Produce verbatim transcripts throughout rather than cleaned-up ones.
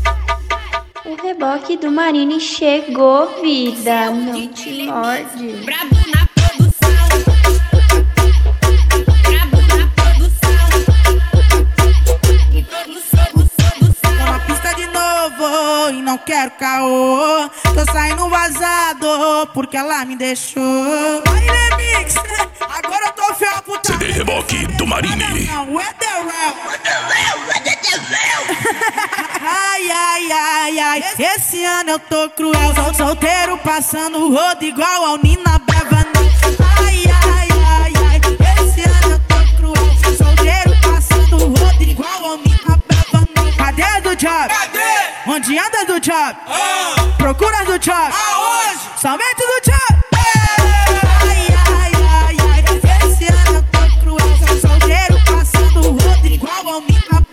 O reboque do Marini chegou, vida, não te morde. Brabo na produção. Brabo na produção. Tô na pista de novo e não quero caô. Tô saindo vazado porque ela me deixou. Aí, remix, agora eu tô fiel puta. C D Reboque do Marini. Ai, ai, ai, ai, esse ano eu tô cruel. Sou solteiro passando o rodo igual ao Nina Beverly. Ai, ai, ai, ai, esse ano eu tô cruel. Sou solteiro passando o rodo igual ao Nina Beverly. Cadê do job? Cadê? Onde anda do job? Ah, Procura do job? aonde? Somente do job. Ai, ai, ai, ai, esse ano eu tô cruel. Sou solteiro passando o rodo igual ao Nina Beverly.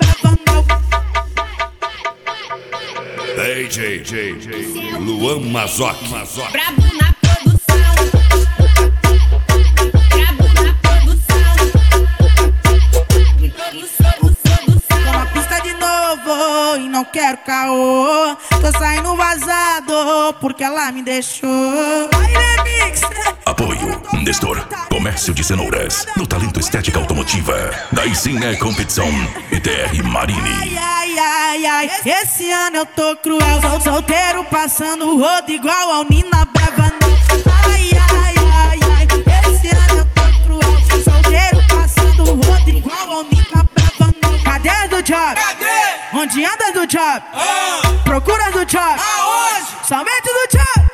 D J, J, J, Luan Mazoc. Brabo na produção. Brabo na produção. Tô na pista de novo e não quero caô. Tô saindo vazado porque ela me deixou. Aí, remix. Apoio Nestor, comércio de cenouras, no talento estética automotiva. Daí sim é competição. I T R Marini. Ai, ai, ai, esse ano eu tô cruel. Sou solteiro passando o rodo igual ao Nina Beverly. Ai, ai, ai, ai, esse ano eu tô cruel. Sou solteiro passando o rodo igual ao Nina Beverly. Cadê do job? Cadê? Onde anda do job? Ah, Procura do job? aonde? Somente do job.